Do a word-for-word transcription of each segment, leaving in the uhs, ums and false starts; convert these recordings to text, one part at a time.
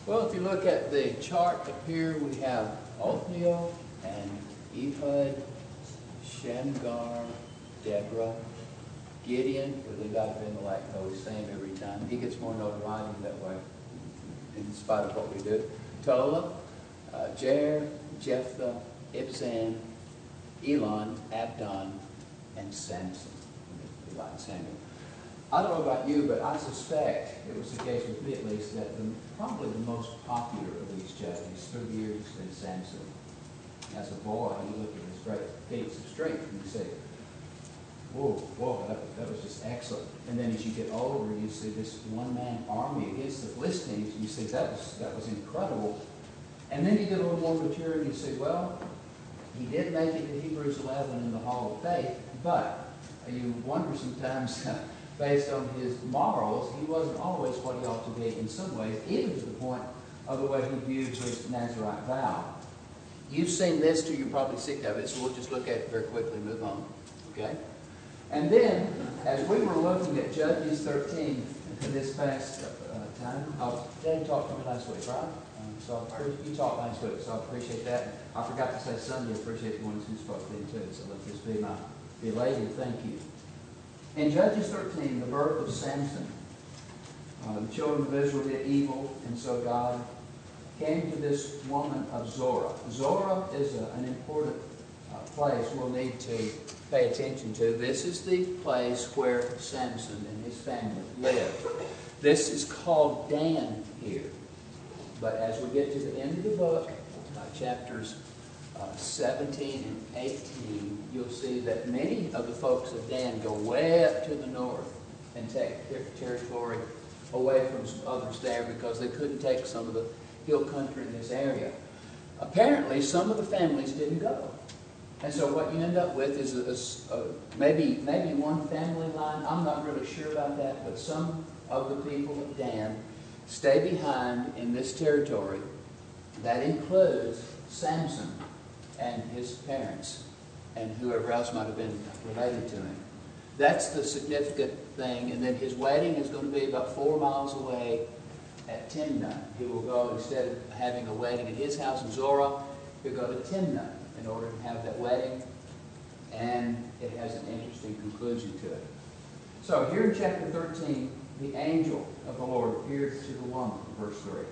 Well, if you look at the chart up here, we have Othniel and Ehud, Shamgar, Deborah, Gideon, where they got to be in the like always same every time. He gets more notoriety that way, in spite of what we do. Tola, uh, Jair, Jephthah, Ibzan, Elon, Abdon, and Samson. Eli and Samuel. I don't know about you, but I suspect, it was the case with me at least, that the, probably the most popular of these judges through the years has been Samson. As a boy, you look at his great feats of strength and you say, whoa, whoa, that, that was just excellent. And then as you get older, you see this one-man army against the Philistines, and you say, that was, that was incredible. And then you get a little more mature and you say, well, he did make it to Hebrews eleven in the Hall of Faith, but you wonder sometimes, based on his morals, he wasn't always what he ought to be in some ways, even to the point of the way he views his Nazirite vow. You've seen this too, you're probably sick of it, so we'll just look at it very quickly and move on. Okay? And then, as we were looking at Judges thirteen this past uh, time, oh, Dad talked to me last week, right? Um, so I, you talked last week, so I appreciate that. I forgot to say Sunday, I appreciate the ones who spoke then too, so let this be my belated thank you. In Judges thirteen, the birth of Samson, uh, the children of Israel did evil, and so God came to this woman of Zorah. Zorah is a, an important uh, place we'll need to pay attention to. This is the place where Samson and his family lived. This is called Dan here. But as we get to the end of the book, uh, chapters uh, seventeen and eighteen, you'll see that many of the folks of Dan go way up to the north and take their territory away from some others there because they couldn't take some of the hill country in this area. Apparently, some of the families didn't go. And so what you end up with is a, a, maybe, maybe one family line. I'm not really sure about that, but some of the people of Dan stay behind in this territory. That includes Samson and his parents and whoever else might have been related to him. That's the significant thing. And then his wedding is going to be about four miles away at Timnah. He will go, instead of having a wedding at his house in Zorah, he'll go to Timnah in order to have that wedding. And it has an interesting conclusion to it. So here in chapter thirteen, the angel of the Lord appeared to the woman, verse three,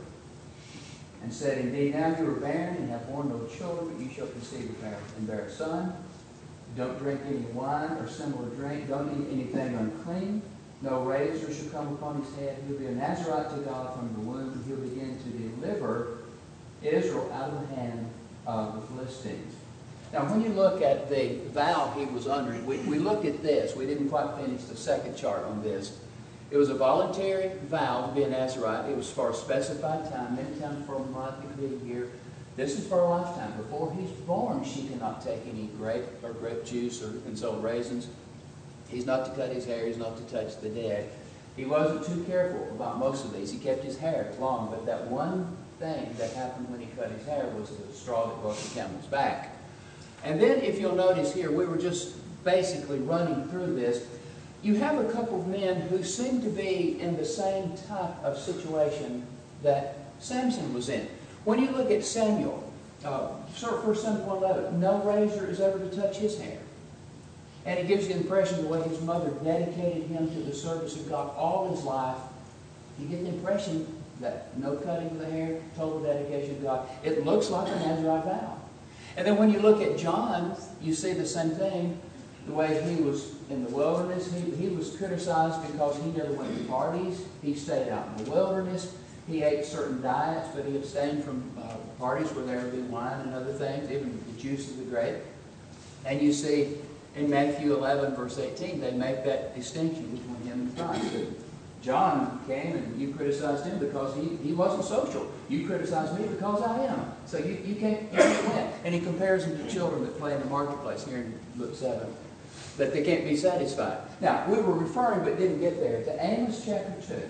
and said, indeed, now you are barren and have borne no children, but you shall conceive and bear a son. Don't drink any wine or similar drink. Don't eat anything unclean. No razor shall come upon his head. He'll be a Nazirite to God from the womb. He'll begin to deliver Israel out of the hand of the Philistines. Now, when you look at the vow he was under, we, we looked at this. We didn't quite finish the second chart on this. It was a voluntary vow to be a Nazirite. It was for a specified time, many times for a month, it could be a year. This is for a lifetime. Before he's born, she cannot take any grape or grape juice or console raisins. He's not to cut his hair. He's not to touch the dead. He wasn't too careful about most of these. He kept his hair long, but that one thing that happened when he cut his hair was the straw that broke the camel's back. And then, if you'll notice here, we were just basically running through this. You have a couple of men who seem to be in the same type of situation that Samson was in. When you look at Samuel, uh, First Samuel one eleven, no razor is ever to touch his hair. And it gives you the impression the way his mother dedicated him to the service of God all his life. You get the impression that no cutting of the hair, total dedication to God. It looks like a Nazirite vow. And then when you look at John, you see the same thing. The way he was in the wilderness, he, he was criticized because he never went to parties. He stayed out in the wilderness. He ate certain diets, but he abstained from uh, parties where there would be wine and other things, even the juice of the grape. And you see in Matthew eleven, verse eighteen, they make that distinction between him and Christ. John came and you criticized him because he, he wasn't social. You criticized me because I am. So you, you, can't, you can't win. And he compares them to children that play in the marketplace here in Luke seven. That they can't be satisfied. Now, we were referring but didn't get there to Amos chapter two.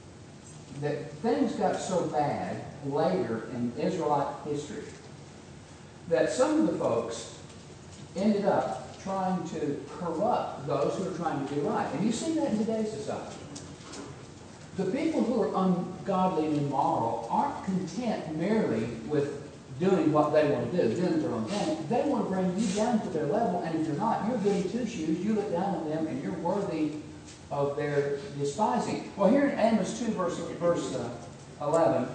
That things got so bad later in Israelite history that some of the folks ended up trying to corrupt those who are trying to do right. And you see that in today's society. The people who are ungodly and immoral aren't content merely with doing what they want to do, doing their own thing. They want to bring you down to their level, and if you're not, you're getting two shoes, you look down on them, and you're worthy of their despising. Well, here in Amos two, verse, verse uh, eleven,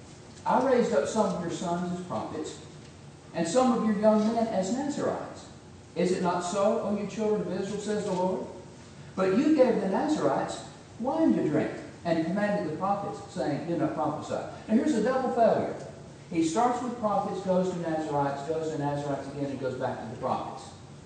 I raised up some of your sons as prophets, and some of your young men as Nazarites. Is it not so, O you children of Israel, says the Lord? But you gave the Nazarites wine to drink, and commanded the prophets, saying, do not prophesy. Now here's a double failure. He starts with prophets, goes to Nazarites, goes to Nazarites again, and goes back to the prophets.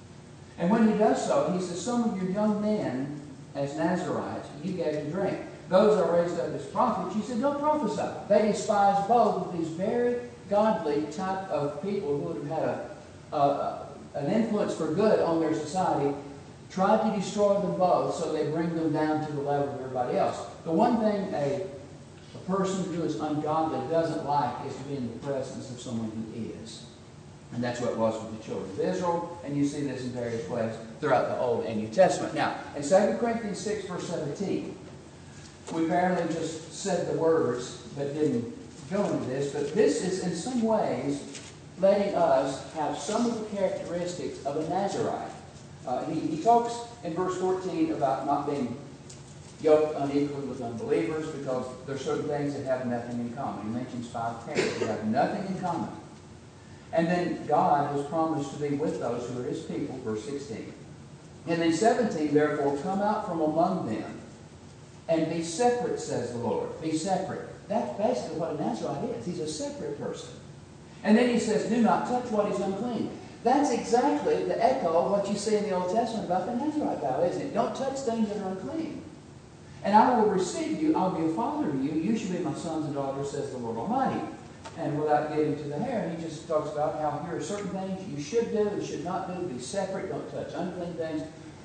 And when he does so, he says, some of your young men as Nazarites you gave to drink. Those are raised up as prophets. You said, don't prophesy. They despise both of these very godly type of people who would have had a, a, an influence for good on their society, tried to destroy them both, so they bring them down to the level of everybody else. The one thing a, a person who is ungodly doesn't like is to be in the presence of someone who is. And that's what it was with the children of Israel, and you see this in various ways throughout the Old and New Testament. Now, in Second Corinthians six, verse seventeen, we apparently just said the words, but didn't go into this, but this is in some ways letting us have some of the characteristics of a Nazarite. Uh, he, he talks in verse fourteen about not being yoked unequally with unbelievers because there are certain things that have nothing in common. He mentions five characters that have nothing in common. And then God has promised to be with those who are His people, verse sixteen. And then seventeen, therefore, come out from among them and be separate, says the Lord. Be separate. That's basically what a Nazarite is. He's a separate person. And then he says, do not touch what is unclean. That's exactly the echo of what you see in the Old Testament about the Nazarite vow, isn't it? Don't touch things that are unclean. And I will receive you. I'll be a father to you. You shall be my sons and daughters, says the Lord Almighty. And without getting to the hair, he just talks about how here are certain things you should do and should not do. Be separate. Don't touch unclean things.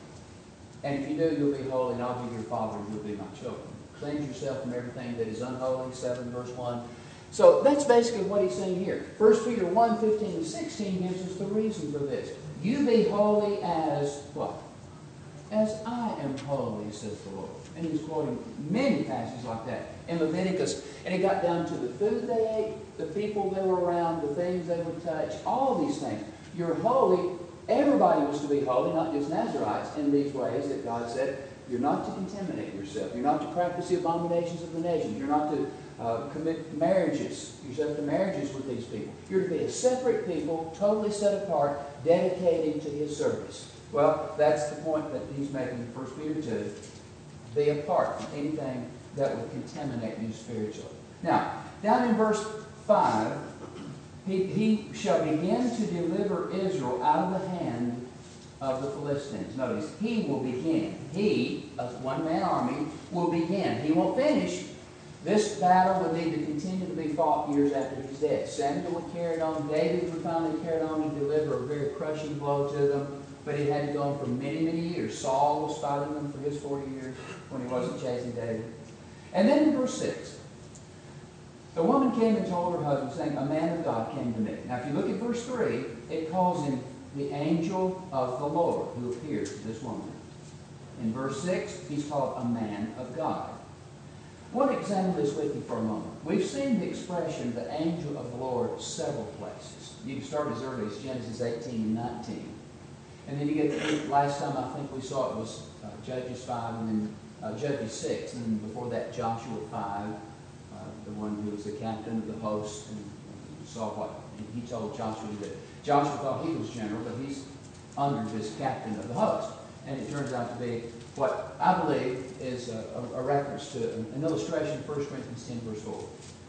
And if you do, you'll be holy, and I'll be your father, and you'll be my children. Cleanse yourself from everything that is unholy, seven verse one. So that's basically what he's saying here. First Peter one, fifteen and sixteen gives us the reason for this. You be holy as what? As I am holy, says the Lord. And he's quoting many passages like that in Leviticus. And it got down to the food they ate, the people they were around, the things they would touch, all these things. You're holy. Everybody was to be holy, not just Nazarites, in these ways that God said, you're not to contaminate yourself. You're not to practice the abominations of the nations. You're not to uh, commit marriages, yourself to marriages with these people. You're to be a separate people, totally set apart, dedicated to His service. Well, that's the point that he's making in First Peter two. Be apart from anything that would contaminate you spiritually. Now, down in verse five, he, he shall begin to deliver Israel out of the hand of the Philistines. Notice, he will begin. He, a one-man army, will begin. He won't finish. This battle would need to continue to be fought years after he's dead. Samuel would carry it on. David would finally carry it on and deliver a very crushing blow to them. But it had to go on for many, many years. Saul was fighting them for his forty years when he wasn't chasing David. And then in verse six, the woman came and told her husband, saying, a man of God came to me. Now, if you look at verse three, it calls him the angel of the Lord who appears to this woman. In verse six, he's called a man of God. I want to examine this with you for a moment. We've seen the expression, the angel of the Lord, several places. You can start as early as Genesis eighteen and nineteen. And then you get, last time I think we saw it was uh, Judges five, and then uh, Judges six, and then before that Joshua five, uh, the one who was the captain of the host, and you saw what, and he told Joshua that Joshua thought he was general, but he's under this captain of the host. And it turns out to be what I believe is a, a, a reference to an illustration of First Corinthians ten, verse four.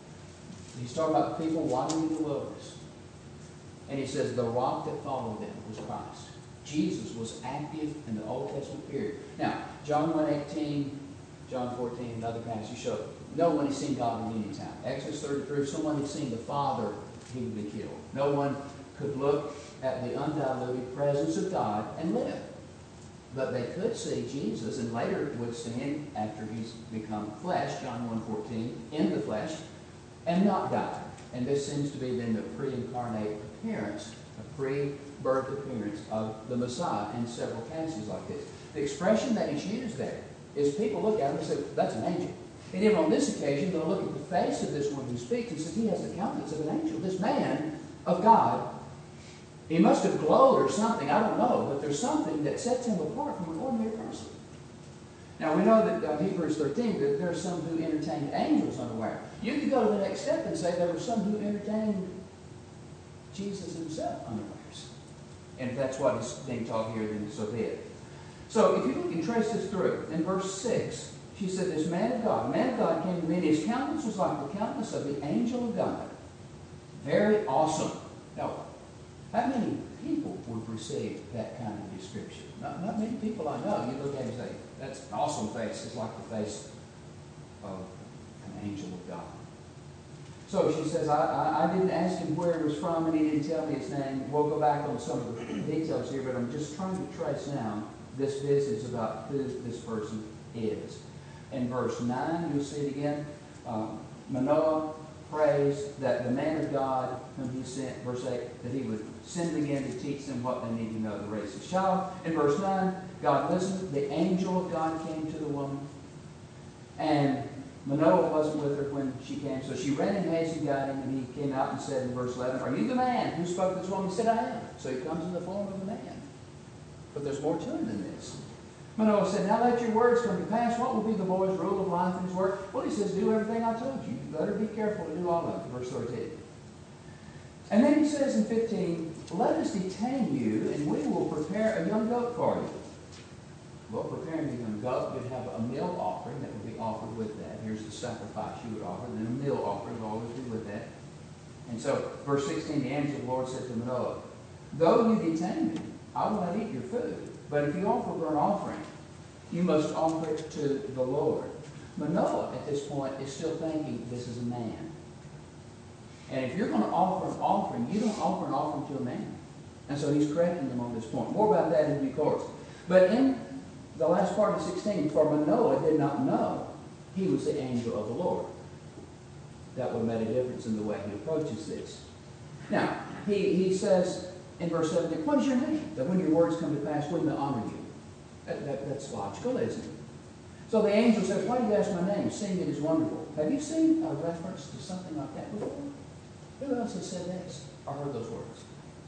He's talking about the people wandering in the wilderness. And he says the rock that followed them was Christ. Jesus was active in the Old Testament period. Now, John one eighteen, John fourteen, another passage show no one has seen God at any time. Exodus thirty-three, if someone had seen the Father, he would be killed. No one could look at the undiluted presence of God and live. But they could see Jesus, and later would see Him after He's become flesh, John one fourteen, in the flesh, and not die. And this seems to be then the pre-incarnate appearance, a pre-birth appearance of the Messiah in several passages like this. The expression that is used there is people look at him and say, that's an angel. And even on this occasion, they'll look at the face of this one who speaks and says, he has the countenance of an angel. This man of God, he must have glowed or something, I don't know, but there's something that sets him apart from an ordinary person. Now, we know that uh, Hebrews thirteen, that there are some who entertained angels unaware. You could go to the next step and say there were some who entertained Jesus himself unawares. And if that's what is being taught here, then so be it. So, if you look and trace this through, in verse six, she said, this man of God, a man of God came to me, and his countenance was like the countenance of the angel of God. Very awesome. Now, how many people would receive that kind of description? Not, not many people I know. You look at it and say, that's an awesome face. It's like the face of an angel of God. So she says, I, I, I didn't ask him where he was from, and he didn't tell me his name. We'll go back on some of the details here, but I'm just trying to trace down this business about who this person is. In verse nine, you'll see it again. Um, Manoah prays that the man of God whom he sent, verse eight, that he would send again to teach them what they need to know to raise his child. In verse nine, God listened. The angel of God came to the woman, and Manoah wasn't with her when she came, so she ran in haste and got him, and he came out and said in verse eleven, are you the man who spoke to this woman? He said, I am. So he comes in the form of a man. But there's more to him than this. Manoah said, now let your words come to pass. What will be the boy's rule of life and his work? Well, he says, do everything I told you. You better be careful to do all of it. Verse thirteen. And then he says in fifteen, let us detain you, and we will prepare a young goat for you. Well, preparing a young goat, you'd have a meal offering that would be offered with that. Here's the sacrifice you would offer. Then a meal offering would always be with that. And so, verse sixteen, the angel of the Lord said to Manoah, though you detain me, I will not eat your food. But if you offer burnt offering, you must offer it to the Lord. Manoah, at this point, is still thinking this is a man. And if you're going to offer an offering, you don't offer an offering to a man. And so he's correcting them on this point. More about that in due course. But in the last part of sixteen, for Manoah did not know he was the angel of the Lord. That would have made a difference in the way he approaches this. Now, he, he says in verse seventeen, what is your name? That when your words come to pass, we may honor you. That, that, that's logical, isn't it? So the angel says, why do you ask my name? Seeing it is wonderful. Have you seen a reference to something like that before? Who else has said this or heard those words?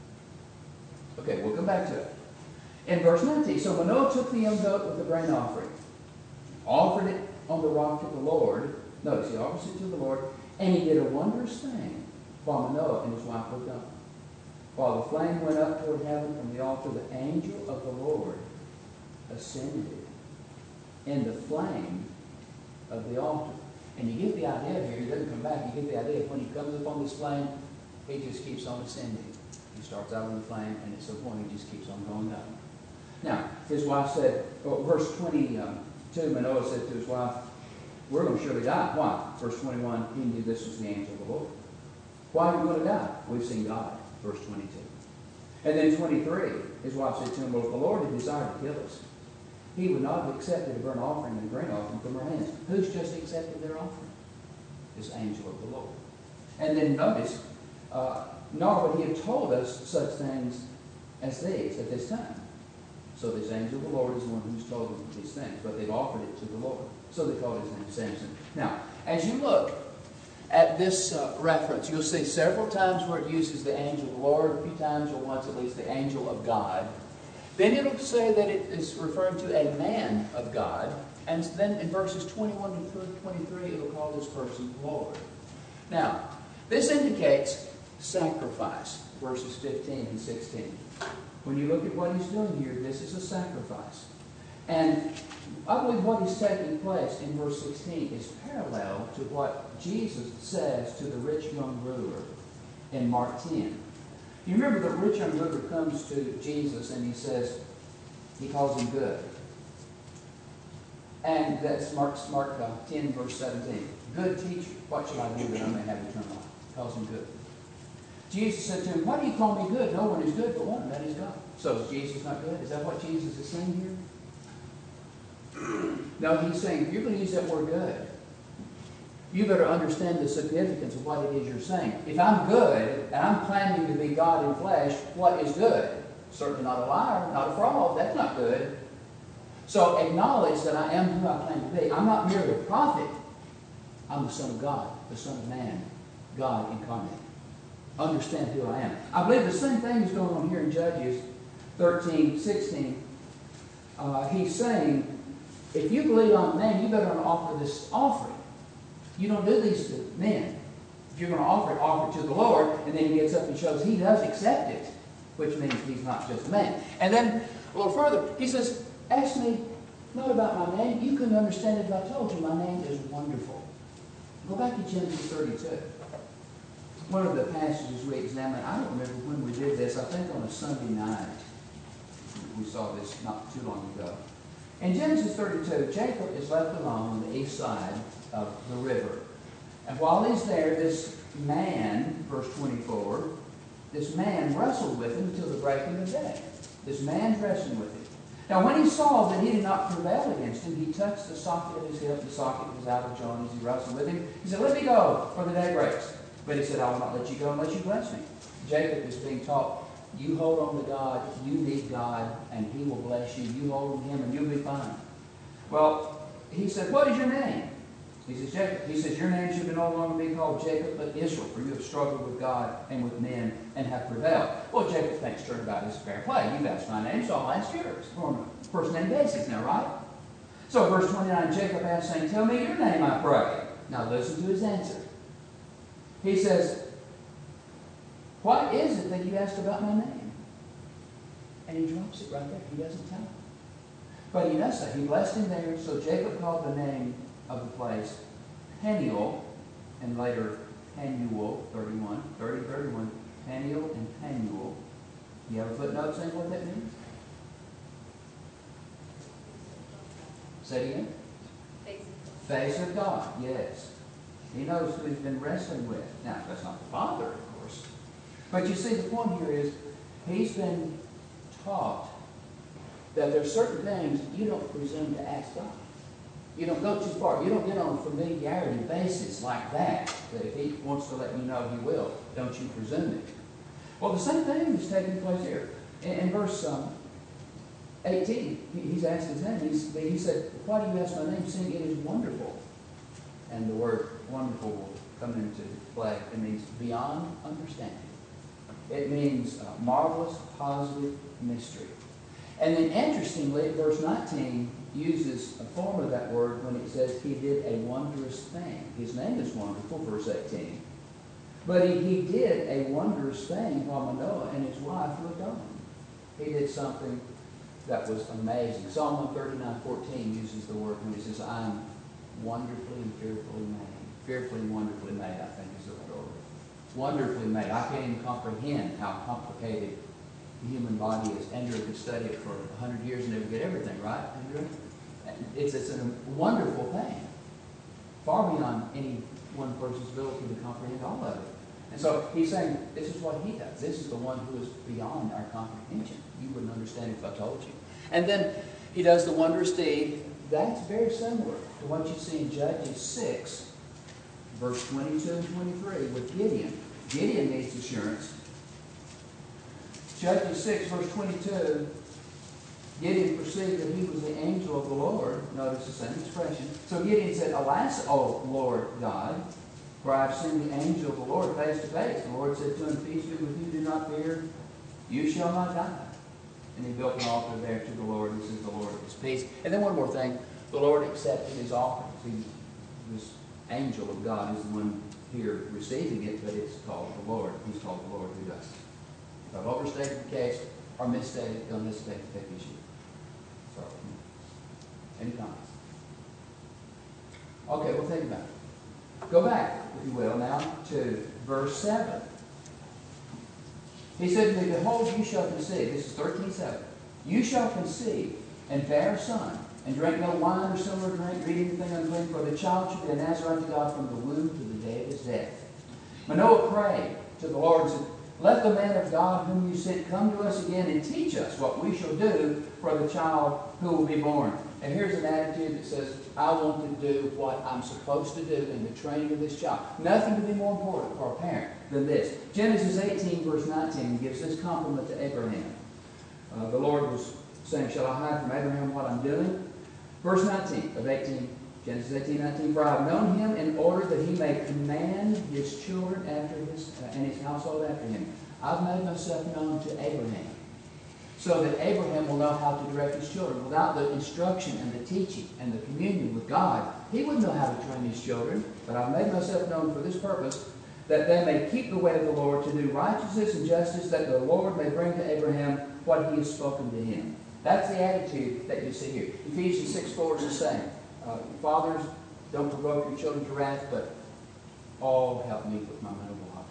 Okay, we'll come back to it. In verse nineteen, so Manoah took the young goat with the grain offering, offered it on the rock to the Lord. Notice, he offers it to the Lord, and he did a wondrous thing while Manoah and his wife were gone. While the flame went up toward heaven from the altar, the angel of the Lord ascended in the flame of the altar. And you get the idea here, he doesn't come back, you get the idea, when he comes up on this flame, he just keeps on ascending. He starts out in the flame, and at some point he just keeps on going up. Now, his wife said, well, verse twenty-two, Manoah said to his wife, we're going to surely die. Why? Verse twenty-one, he knew this was the angel of the Lord. Why are we going to die? We've seen God. Verse twenty-two. And then twenty-three, his wife said to him, well, if the Lord had desired to kill us, he would not have accepted a burnt offering and a grain offering from her hands. Who's just accepted their offering? This angel of the Lord. And then notice, uh, nor would he have told us such things as these at this time. So this angel of the Lord is the one who's told them these things, but they've offered it to the Lord. So they called his name Samson. Now, as you look at this uh, reference, you'll see several times where it uses the angel of the Lord, a few times or once at least the angel of God. Then it'll say that it is referring to a man of God. And then in verses twenty-one to twenty-three, it'll call this person Lord. Now, this indicates sacrifice, verses fifteen and sixteen. When you look at what he's doing here, this is a sacrifice. And I believe what is taking place in verse sixteen is parallel to what Jesus says to the rich young ruler in Mark ten. You remember the rich young ruler comes to Jesus and he says, he calls him good. And that's Mark, Mark uh, ten, verse seventeen. Good teacher, what shall I do that I may have eternal life? He calls him good. Jesus said to him, why do you call me good? No one is good but one, and that is God. So is Jesus not good? Is that what Jesus is saying here? No, he's saying, if you're going to use that word good, you better understand the significance of what it is you're saying. If I'm good, and I'm claiming to be God in flesh, what is good? Certainly not a liar, not a fraud. That's not good. So acknowledge that I am who I claim to be. I'm not merely a prophet. I'm the Son of God, the Son of Man, God incarnate. Understand who I am. I believe the same thing is going on here in Judges thirteen, sixteen. Uh, he's saying, if you believe I'm a man, you better offer this offering. You don't do these to men. If you're going to offer it, offer it to the Lord. And then he gets up and shows he does accept it, which means he's not just a man. And then a little further, he says, ask me not about my name. You couldn't understand it if I told you my name is wonderful. Go back to Genesis thirty-two. One of the passages we examined, I don't remember when we did this, I think on a Sunday night. We saw this not too long ago. In Genesis thirty-two, Jacob is left alone on the east side of the river. And while he's there, this man, verse twenty-four, this man wrestled with him until the breaking of day. This man's wrestling with him. Now when he saw that he did not prevail against him, he touched the socket of his hip. The socket was out of joint as he wrestled with him. He said, let me go, for the day breaks. But he said, I will not let you go unless you bless me. Jacob is being taught, you hold on to God, you need God, and he will bless you. You hold on to him and you'll be fine. Well, he said, what is your name? He says, Jacob. He says, your name should no longer be called Jacob, but Israel, for you have struggled with God and with men and have prevailed. Well, Jacob thinks turn about his fair play. You've asked my name, so I'll ask yours. We're on a first name basis now, right? So verse twenty-nine, Jacob asked, saying, tell me your name, I pray. Now listen to his answer. He says, what is it that you asked about my name? And he drops it right there. He doesn't tell him. But he does say, he blessed him there. So Jacob called the name of the place Peniel, and later Penuel, thirty-one, thirty, thirty-one, Peniel and Penuel. You have a footnote saying what that means? Say it again. Face of God. Face of God, yes. He knows who he's been wrestling with. Now, that's not the Father, of course. But you see, the point here is, he's been taught that there are certain things you don't presume to ask God. You don't go too far. You don't get on a familiarity basis like that. That if he wants to let you know, he will. Don't you presume it. Well, the same thing is taking place here. In, in verse um, eighteen, he, he's asked his name. He's, he said, why do you ask my name, seeing it is wonderful? And the word wonderful will come into play. It means beyond understanding. It means uh, marvelous, positive mystery. And then interestingly, verse nineteen uses a form of that word when it says he did a wondrous thing. His name is wonderful, verse eighteen. But he, he did a wondrous thing while Manoah and his wife looked on. He did something that was amazing. Psalm one thirty-nine, fourteen uses the word when it says, I am wonderfully and fearfully made. Fearfully and wonderfully made, I think is the word. Wonderfully made. I can't even comprehend how complicated the human body is. Andrew could study it for a hundred years and never get everything, right, Andrew? It's, it's a wonderful thing. Far beyond any one person's ability to comprehend all of it. And so he's saying, this is what he does. This is the one who is beyond our comprehension. You wouldn't understand if I told you. And then he does the wondrous deed. That's very similar to what you see in Judges six, verse twenty-two and twenty-three with Gideon. Gideon needs assurance. Judges six, verse twenty-two, Gideon perceived that he was the angel of the Lord. Notice the same expression. So Gideon said, alas, O Lord God, for I have seen the angel of the Lord face to face. The Lord said to him, peace be with you, do not fear, you shall not die. And he built an altar there to the Lord, and says, the Lord is peace. And then one more thing, the Lord accepted his offerings. He, this angel of God is the one here receiving it, but it's called the Lord. He's called the Lord who does it. If I've overstated the case or misstated, don't hesitate to take issue. So, any comments? Okay, we'll think about it. Go back, if you will, now to verse seven. He said to me, behold, you shall conceive. This is thirteen seven. You shall conceive and bear a son, and drink no wine or similar drink, eat anything unclean, for the child shall be a Nazarite to God from the womb to the day of his death. Manoah prayed to the Lord and said, let the man of God whom you sent come to us again and teach us what we shall do for the child who will be born. And here's an attitude that says, I want to do what I'm supposed to do in the training of this child. Nothing could be more important for a parent than this. Genesis eighteen, verse nineteen gives this compliment to Abraham. Uh, the Lord was saying, shall I hide from Abraham what I'm doing? Verse nineteen of eighteen, Genesis eighteen nineteen, for I have known him in order that he may command his children after his, uh, and his household after him. I've made myself known to Abraham, so that Abraham will know how to direct his children. Without the instruction and the teaching and the communion with God, he wouldn't know how to train his children. But I've made myself known for this purpose, that they may keep the way of the Lord, to do righteousness and justice, that the Lord may bring to Abraham what he has spoken to him. That's the attitude that you see here. Ephesians six four is the same. Uh, fathers, don't provoke your children to wrath, but all help me with my mental blocks.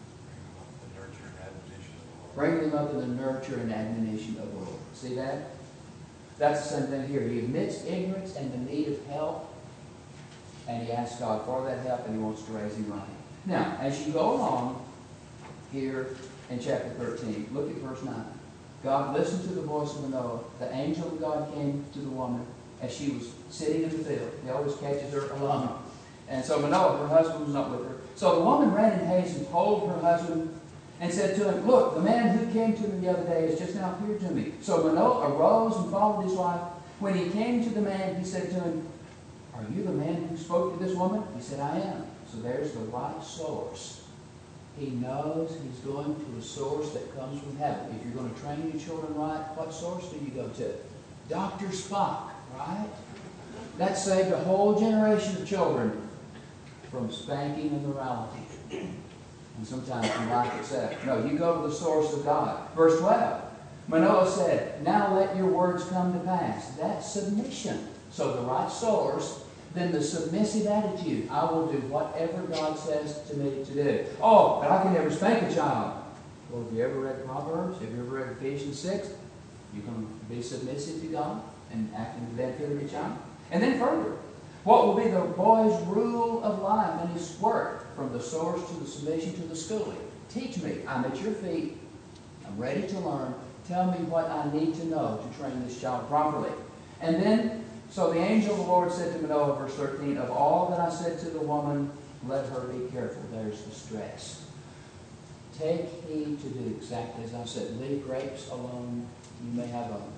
Bring them up in the nurture and admonition of the Lord. See that? That's the same thing here. He admits ignorance and the need of help, and he asks God for that help, and he wants to raise him right. Now, as you go along here in chapter thirteen, look at verse nine. God listened to the voice of Manoah. The angel of God came to the woman as she was sitting in the field. He always catches her alone. And so Manoah, her husband, was not with her. So the woman ran in haste and told her husband and said to him, look, the man who came to me the other day has just now appeared to me. So Manoah arose and followed his wife. When he came to the man, he said to him, are you the man who spoke to this woman? He said, I am. So there's the right source. He knows he's going to a source that comes from heaven. If you're going to train your children right, what source do you go to? Doctor Spock, right? That saved a whole generation of children from spanking and morality. And sometimes from life itself. No, you go to the source of God. Verse twelve. Manoah said, now let your words come to pass. That's submission. So the right source, then the submissive attitude. I will do whatever God says to me to do. Oh, but I can never spank a child. Well, have you ever read Proverbs? Have you ever read Ephesians six? You can be submissive to God and act in the benefit of your child. And then further, what will be the boy's rule of life and his work, from the source to the submission to the schooling? Teach me. I'm at your feet. I'm ready to learn. Tell me what I need to know to train this child properly. And then, so the angel of the Lord said to Manoah, verse thirteen, of all that I said to the woman, let her be careful. There's the stress. Take heed to do exactly as I said. Leave grapes alone. You may have a,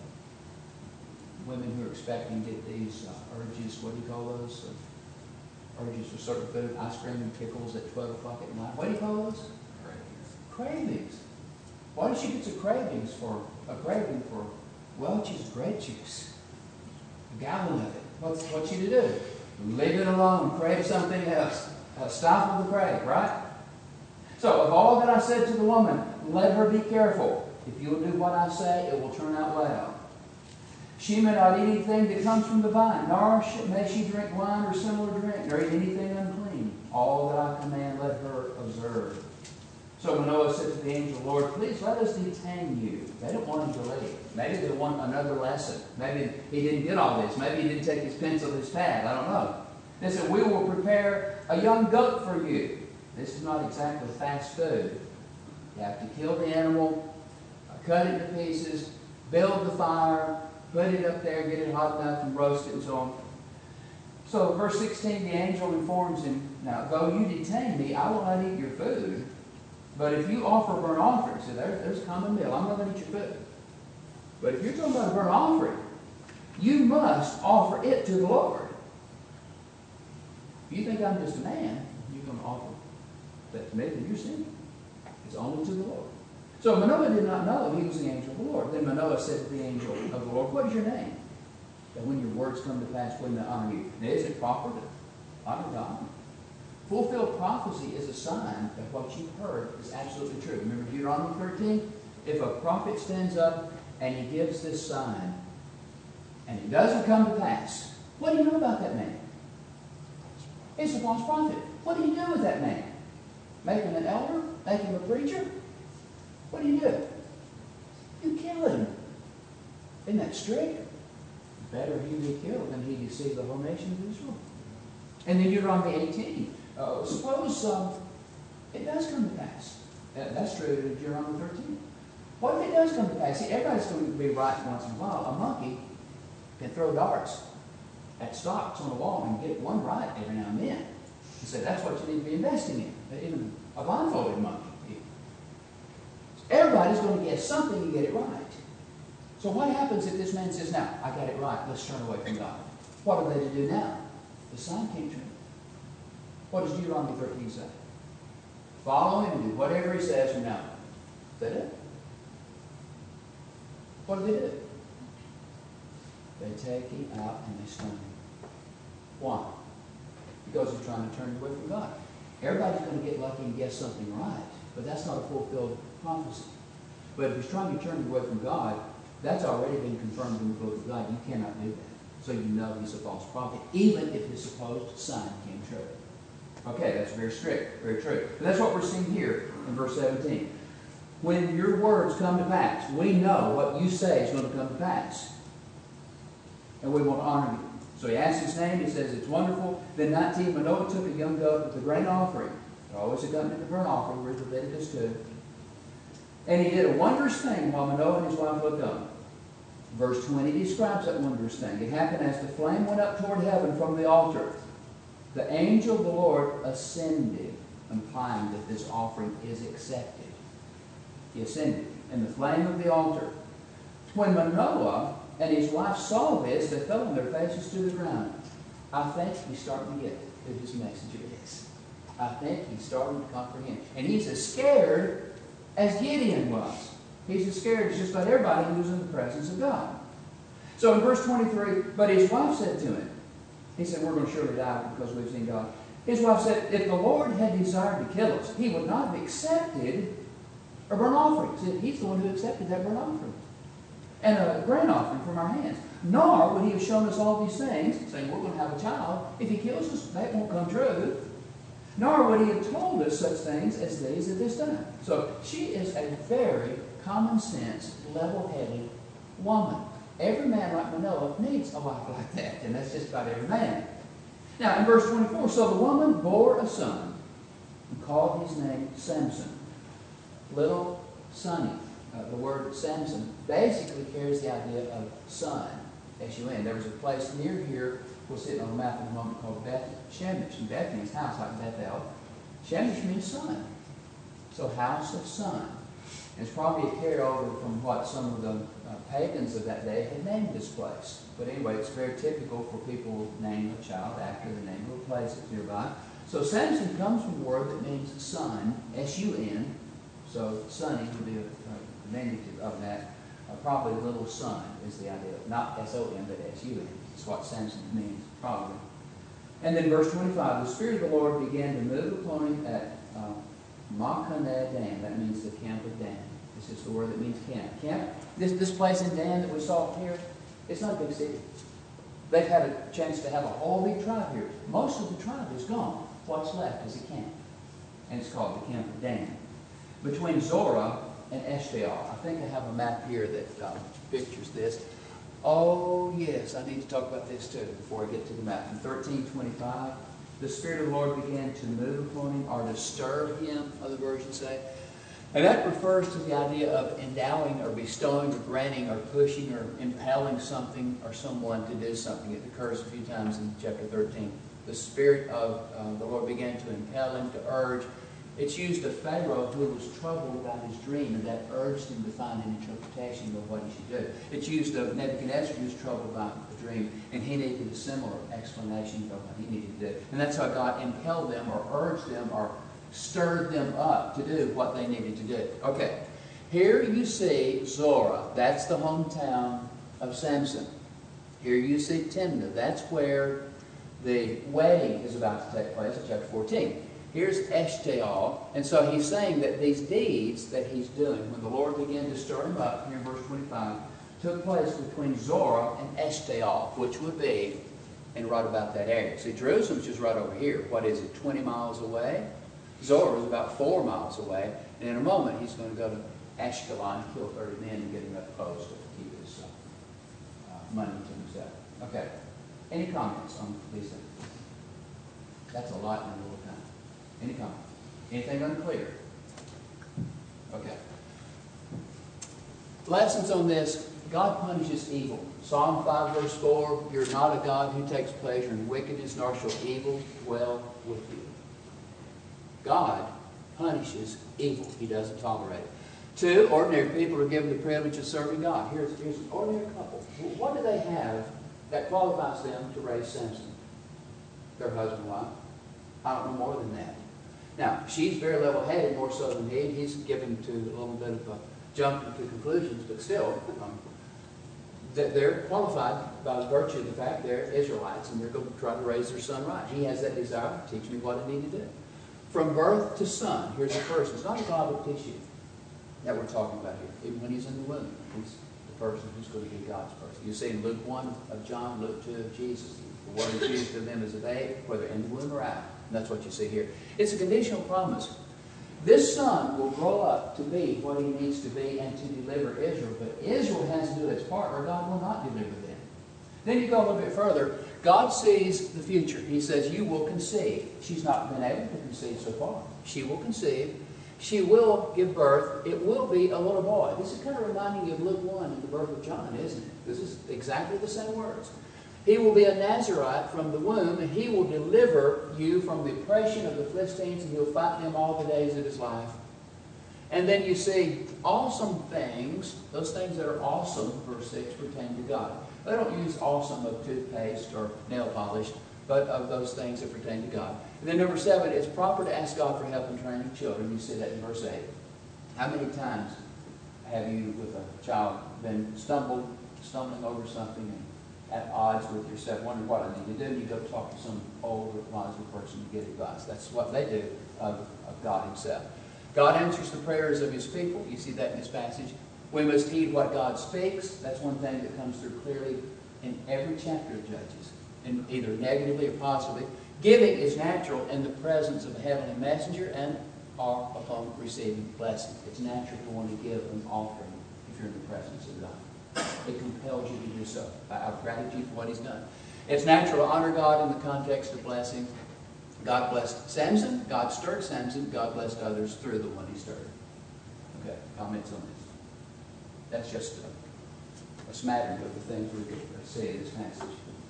women who are expecting to get these uh, urges, what do you call those? Uh, urges for certain food, ice cream and pickles at twelve o'clock at night. What do you call those? Cravings. Cravings. Why does she get some cravings for, a craving for Welch's grape juice? A gallon of it. What's what you to do? Leave it alone. Crave something else. Uh, stifle the crave, right? So, of all that I said to the woman, let her be careful. If you will do what I say, it will turn out well. She may not eat anything that comes from the vine, nor may she drink wine or similar drink, nor eat anything unclean. All that I command, let her observe. So Manoah said to the angel, Lord, please let us detain you. They don't want him to leave. Maybe they want another lesson. Maybe he didn't get all this. Maybe he didn't take his pencil, his pad. I don't know. They said, we will prepare a young goat for you. This is not exactly fast food. You have to kill the animal, cut it into pieces, build the fire, put it up there, get it hot enough, and roast it, and so on. So, verse sixteen, the angel informs him, now, though you detain me, I will not eat your food. But if you offer burnt offering, so there, there's a common meal. I'm not going to eat your food. But if you're talking about a burnt offering, you must offer it to the Lord. If you think I'm just a man, you're going to offer that to me, then you're sinning. It's only to the Lord. So Manoah did not know he was the angel of the Lord. Then Manoah said to the angel of the Lord, what is your name? That when your words come to pass, we may honor you. Now, is it proper to honor God? Fulfilled prophecy is a sign that what you've heard is absolutely true. Remember Deuteronomy thirteen? If a prophet stands up and he gives this sign, and it doesn't come to pass, what do you know about that man? He's a false prophet. What do you do with that man? Make him an elder? Make him a preacher? What do you do? You kill him. Isn't that strict? Better he be killed than he deceive the whole nation of Israel. And then Deuteronomy eighteen. Uh, suppose um, it does come to pass. Uh, that's true in Deuteronomy thirteen. What if it does come to pass? See, everybody's going to be right once in a while. A monkey can throw darts at stocks on the wall and get one right every now and then. And say, that's what you need to be investing in. Even a blindfolded monkey. Everybody's going to guess something and get it right. So what happens if this man says, now, I got it right, let's turn away from God? What are they to do now? The sign came true. What does Deuteronomy thirteen say? Follow him and do whatever he says from now on. Is that it? What do they do? They take him out and they stone him. Why? Because he's trying to turn you away from God. Everybody's going to get lucky and guess something right, but that's not a fulfilled prophecy. But if he's trying to turn you away from God, that's already been confirmed in the book of God. You cannot do that. So you know he's a false prophet, even if his supposed sign came true. Okay, that's very strict, very true. But that's what we're seeing here in verse seventeen. When your words come to pass, we know what you say is going to come to pass. And we want to honor you. So he asks his name, he says it's wonderful. Then nineteen, Manoah took a young goat with a grain offering. It always accompanied the burnt offering, where Leviticus two. And he did a wondrous thing while Manoah and his wife looked on. Verse twenty describes that wondrous thing. It happened as the flame went up toward heaven from the altar. The angel of the Lord ascended, implying that this offering is accepted. He ascended in the flame of the altar. When Manoah and his wife saw this, they fell on their faces to the ground. I think he's starting to get who his messenger is. I think he's starting to comprehend. And he's as scared as Gideon was. He's as scared as just about everybody who's in the presence of God. So in verse twenty-three, but his wife said to him, he said, we're going to surely die because we've seen God. His wife said, if the Lord had desired to kill us, he would not have accepted a burnt offering. See, he's the one who accepted that burnt offering. And a grain offering from our hands. Nor would he have shown us all these things, saying we're going to have a child. If he kills us, that won't come true. Nor would he have told us such things as these at this time. So she is a very common sense, level-headed woman. Every man like Manoah needs a wife like that, and that's just about every man. Now, in verse twenty-four, so the woman bore a son and called his name Samson. Little Sonny. Uh, the word Samson basically carries the idea of son, S U N. There was a place near here, we'll see it on the map in a moment, called Beth Shemesh. And Beth means house, like Bethel. Shemesh means son. So house of son. And it's probably a carryover from what some of the uh, pagans of that day had named this place. But anyway, it's very typical for people to name a child after the name of a place that's nearby. So Samson comes from a word that means son, S U N. So Sonny would be a, a diminutive of that. Uh, probably little son is the idea. Not S O N, but S U N. That's what Samson means, probably. And then verse twenty-five, the Spirit of the Lord began to move upon him at uh, Machane Dan. That means the camp of Dan. This is the word that means camp. Camp, this, this place in Dan that we saw here, it's not a big city. They've had a chance to have a whole big tribe here. Most of the tribe is gone. What's left is a camp. And it's called the camp of Dan. Between Zorah and Eshtaol. I think I have a map here that um, pictures this. Oh, yes, I need to talk about this too before I get to the map. In thirteen twenty-five, the Spirit of the Lord began to move upon him, or to stir him, other versions say. And that refers to the idea of endowing or bestowing or granting or pushing or impelling something or someone to do something. It occurs a few times in chapter thirteen. The Spirit of uh, the Lord began to impel him, to urge. It's used of Pharaoh, who was troubled by his dream, and that urged him to find an interpretation of what he should do. It's used of Nebuchadnezzar, who was troubled by the dream, and he needed a similar explanation of what he needed to do. And that's how God impelled them, or urged them, or stirred them up to do what they needed to do. Okay, here you see Zorah. That's the hometown of Samson. Here you see Timnah. That's where the wedding is about to take place in chapter fourteen. Here's Eshtaol. And so he's saying that these deeds that he's doing, when the Lord began to stir him up, here in verse twenty-five, took place between Zorah and Eshtaol, which would be in right about that area. See, Jerusalem's just right over here. What is it, twenty miles away? Zorah is about four miles away. And in a moment, he's going to go to Ashkelon and kill thirty men and get enough clothes to keep his uh, uh, money to himself. Okay. Any comments on these things? That's a lot in a little time. Any comments? Anything unclear? Okay. Lessons on this. God punishes evil. Psalm five verse four, you're not a God who takes pleasure in wickedness, nor shall evil dwell with you. God punishes evil. He doesn't tolerate it. Two, ordinary people are given the privilege of serving God. Here's, here's an ordinary couple. What do they have that qualifies them to raise Samson? their husband and wife. I don't know more than that. Now, she's very level-headed, more so than he, and he's given to a little bit of a jump to conclusions, but still, um, that they're qualified by the virtue of the fact they're Israelites, and they're going to try to raise their son right. He has that desire. Teach me what I need to do. From birth to son, here's the person. It's not a godly tissue that we're talking about here. Even when he's in the womb, he's the person who's going to be God's person. You see in Luke one of John, Luke two of Jesus. The word is used to them as a babe, whether in the womb or out. And that's what you see here. It's a conditional promise. This son will grow up to be what he needs to be and to deliver Israel. But Israel has to do its part or God will not deliver them. Then you go a little bit further. God sees the future. He says, you will conceive. She's not been able to conceive so far. She will conceive. She will give birth. It will be a little boy. This is kind of reminding you of Luke one and the birth of John, isn't it? This is exactly the same words. He will be a Nazarite from the womb, and he will deliver you from the oppression of the Philistines, and he'll fight them all the days of his life. And then you see awesome things, those things that are awesome, verse six, pertain to God. They don't use awesome of toothpaste or nail polish, but of those things that pertain to God. And then number seven, it's proper to ask God for help in training children. You see that in verse eight. How many times have you, with a child, been stumbled, stumbling over something and at odds with yourself, wondering what I need to do? You go talk to some older, wiser person to get advice. That's what they do of, of God himself. God answers the prayers of his people. You see that in this passage. We must heed what God speaks. That's one thing that comes through clearly in every chapter of Judges, in either negatively or positively. Giving is natural in the presence of a heavenly messenger and or upon receiving blessing. It's natural to want to give an offering if you're in the presence of God. It compels you to do so out of gratitude for what he's done. It's natural to honor God in the context of blessing. God blessed Samson. God stirred Samson. God blessed others through the one he stirred. Okay, comments on this? That's just a, a smattering of the things we could see in this passage.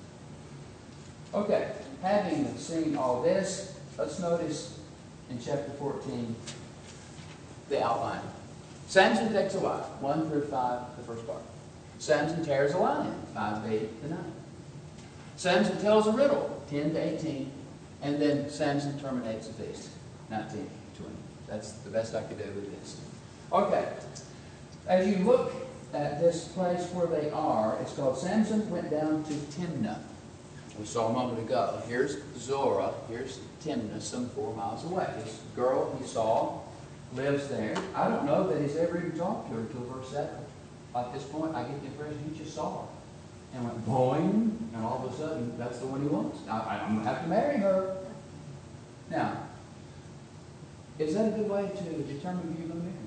Okay, having seen all this, let's notice in chapter fourteen the outline. Samson takes a wife, one through five, the first part. Samson tears a lion, five to eight to nine. Samson tells a riddle, ten to eighteen. And then Samson terminates the feast, nineteen to twenty. That's the best I could do with this. Okay. As you look at this place where they are, it's called Samson went down to Timnah. We saw a moment ago. Here's Zorah. Here's Timnah, some four miles away. This girl he saw lives there. I don't know that he's ever even talked to her until verse seven. At this point, I get the impression he just saw her and went boing, and all of a sudden, that's the one he wants. I, I'm going to have to marry her. Now, is that a good way to determine who you're going to marry?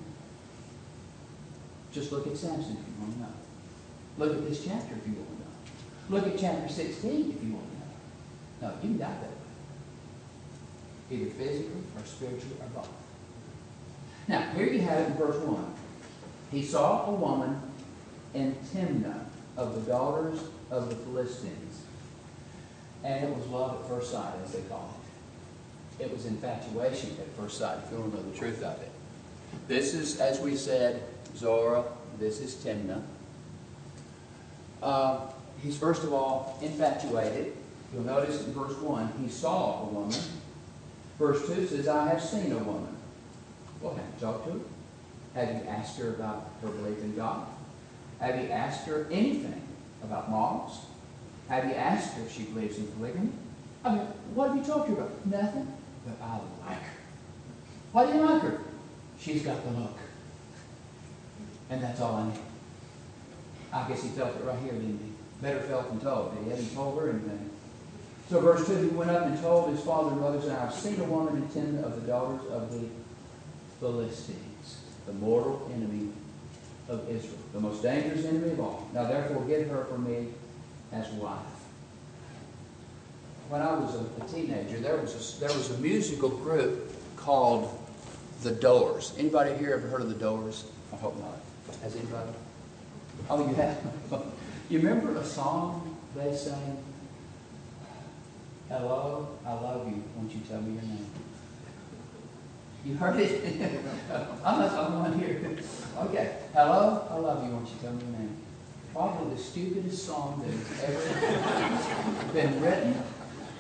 Just look at Samson if you want to know. Look at this chapter if you want to know. Look at chapter sixteen if you want to know. No, you can die that way. Either physically or spiritually or both. Now, here you have it in verse one. He saw a woman in Timnah of the daughters of the Philistines. And it was love at first sight, as they call it. It was infatuation at first sight, if you want to know the truth of it. This is, as we said, Zorah. This is Timnah. Uh, he's first of all infatuated. You'll notice in verse one, he saw a woman. Verse two says, I have seen a woman. Well, have you talked to her? Have you asked her about her belief in God? Have you asked her anything about morals? Have you asked her if she believes in polygamy? I mean, what have you talked to her about? Nothing. But I like her. Why do you like her? She's got the look. And that's all I need. I guess he felt it right here, didn't he? Better felt than told. He hadn't told her anything. So verse two, he went up and told his father and mother, saying, I've seen a woman in Timnah of the daughters of the Philistines, the mortal enemy of Israel, the most dangerous enemy of all. Now therefore give her for me as wife. When I was a, a teenager, there was a, there was a musical group called The Doors. Anybody here ever heard of The Doors? I hope not. Has anybody? Oh, you have? You remember a song they sang? Hello, I love you. Won't you tell me your name? You heard it? I'm not the only one here. Okay. Hello, I love you. Won't you tell me your name? Probably the stupidest song that has ever been written.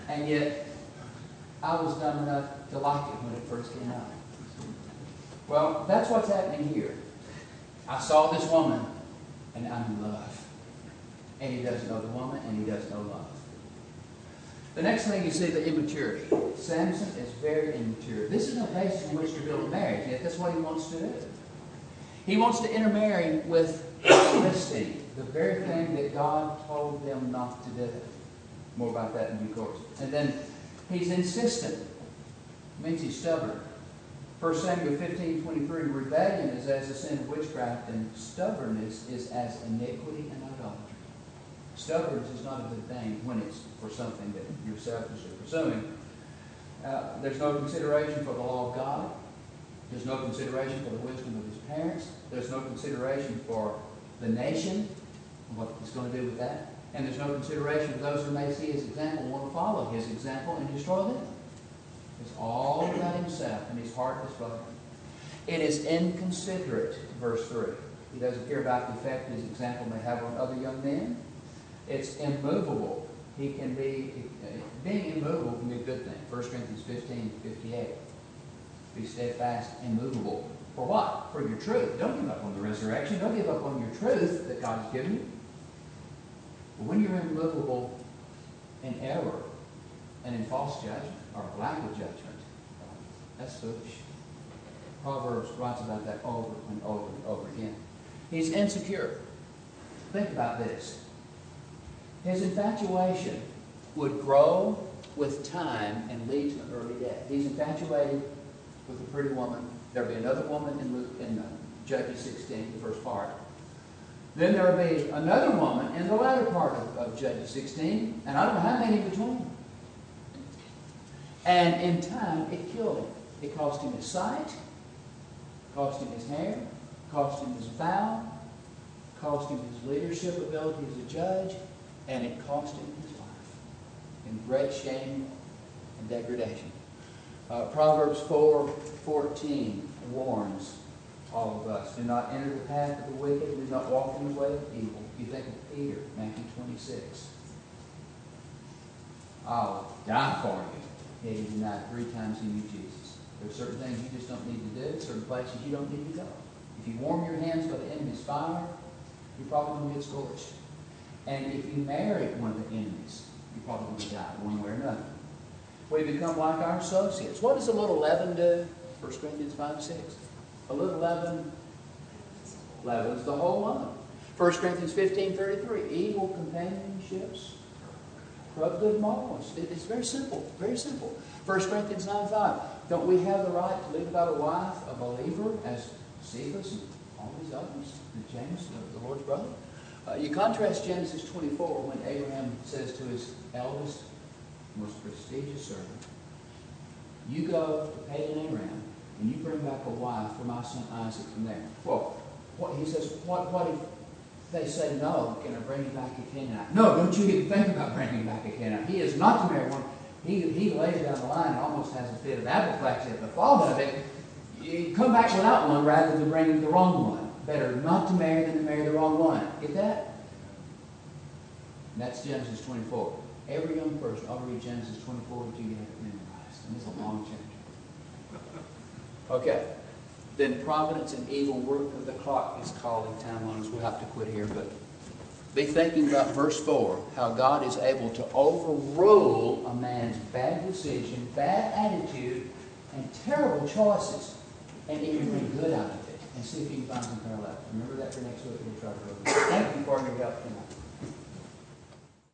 And yet, I was dumb enough to like it when it first came out. Well, that's what's happening here. I saw this woman, and I'm in love. And he doesn't know the woman, and he doesn't know love. The next thing you see, the immaturity. Samson is very immature. This is no basis on which to build a marriage, yet that's what he wants to do. He wants to intermarry with Philistine, the very thing that God told them not to do. More about that in due course. And then he's insistent. It means he's stubborn. First Samuel fifteen twenty-three, rebellion is as the sin of witchcraft, and stubbornness is as iniquity and idolatry. Stubbornness is not a good thing when it's for something that you're selfishly pursuing. Uh, there's no consideration for the law of God. There's no consideration for the wisdom of his parents. There's no consideration for the nation and what he's going to do with that. And there's no consideration for those who may see his example and want to follow his example and destroy them. It's all about himself, and his heart is broken. It is inconsiderate, verse three. He doesn't care about the effect his example may have on other young men. It's immovable. He can be, being immovable can be a good thing. First Corinthians fifteen fifty-eight. Be steadfast, immovable. For what? For your truth. Don't give up on the resurrection. Don't give up on your truth that God has given you. But when you're immovable in error and in false judgment, or lack of judgment, that's foolish. Proverbs writes about that over and over and over again. He's insecure. Think about this. His infatuation would grow with time and lead to an early death. He's infatuated with a pretty woman. There'll be another woman in, Luke, in uh, Judges sixteen, the first part. Then there'll be another woman in the latter part of, of Judges sixteen, and I don't know how many in between. And in time, it killed him. It cost him his sight, cost him his hair, cost him his vow, cost him his leadership ability as a judge, and it cost him his life in great shame and degradation. Uh, Proverbs four fourteen warns all of us. Do not enter the path of the wicked. Do not walk in the way of evil. You think of Peter, Matthew twenty-six. I'll die for you. Yet he denied three times he knew Jesus. There are certain things you just don't need to do, certain places you don't need to go. If you warm your hands by the enemy's fire, you're probably going to get scorched. And if you marry one of the enemies, you're probably going to die one way or another. We become like our associates. What does a little leaven do? First Corinthians five six. A little leaven leavens the whole lump. First Corinthians fifteen thirty-three. Evil companionships corrupt good morals. It's very simple. Very simple. First Corinthians nine five. Don't we have the right to leave out a wife, a believer, as Cephas and all these others? And James, the, the Lord's brother. Uh, you contrast Genesis twenty-four when Abraham says to his eldest, most prestigious servant, you go to Padan Aram and you bring back a wife for my son Isaac from there. Well, what, he says, what, what if they say no, can I bring him back a Canaanite? No, don't you even think about bringing back a Canaanite. He is not to marry one. He, he lays down the line and almost has a fit of apoplexy at the thought of it. You come back without one rather than bringing the wrong one. Better not to marry than to marry the wrong one. Get that? And that's Genesis twenty-four. Every young person ought to read Genesis twenty-four until you have it memorized. And it's a long chapter. Okay. Then providence and evil work. The clock is calling time on us. We'll have to quit here, but be thinking about verse four, how God is able to overrule a man's bad decision, bad attitude, and terrible choices, and even bring good out of it. And see if you can find some parallels. Remember that for next week. We'll try to go over. Thank you.